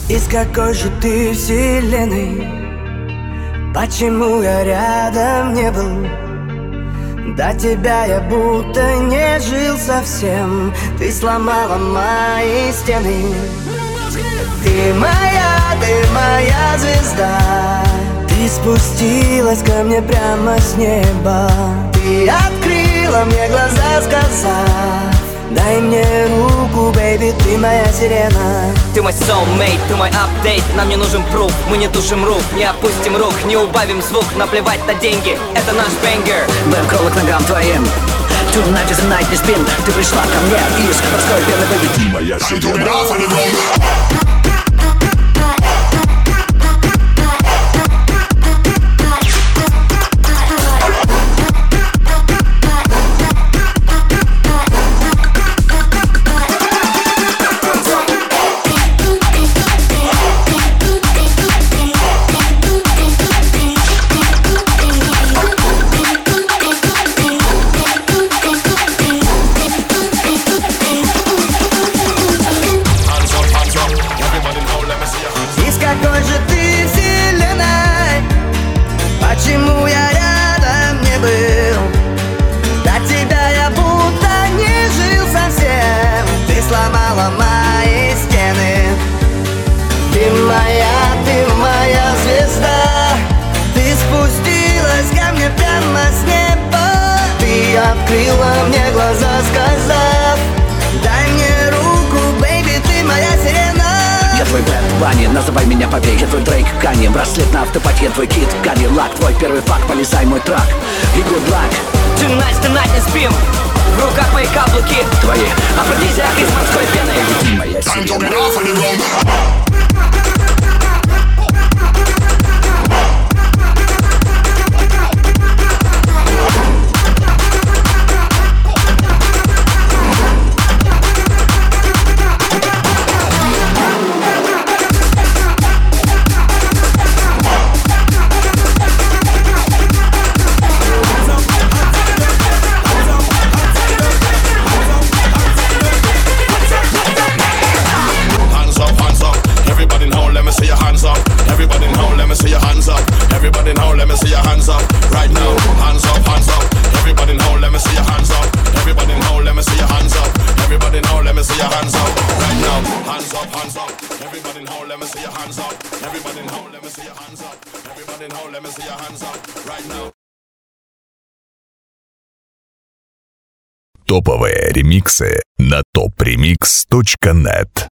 Из какой же ты вселенной? Почему я рядом не был? До тебя я будто не жил совсем. Ты сломала мои стены. Ты моя звезда. Ты спустилась ко мне прямо с неба. Ты открыла мне глаза, сказав: дай мне руку, бэйби, ты моя сирена. Ты мой soulmate, ты мой апдейт. Нам не нужен пруф, мы не тушим рук, не опустим рук, не убавим звук. Наплевать на деньги, это наш бенгер. Бэм-колы к ногам твоим. Tonight is a night, не спим. Ты пришла ко мне из морской пены, бэйби, ты моя сирена. Какой же ты вселенной? Почему я рядом не был? До тебя я будто не жил совсем. Ты сломала мои стены. Ты моя звезда. Ты спустилась ко мне прямо с неба. Ты открыла мне глаза, сказав: дай мне руку, бэйби, ты моя сирена. Я твой Бэд Банни, называй меня побей. Я твой Дрейк Канни, браслет на автопате. Я твой Кид Кадиллак, твой первый факт, полезай мой трак. И good luck. Tonight не спим. В руках мои каблуки Твои афродизиак из морской пены. Ты моя сирена. Топовые ремиксы на topremix.net.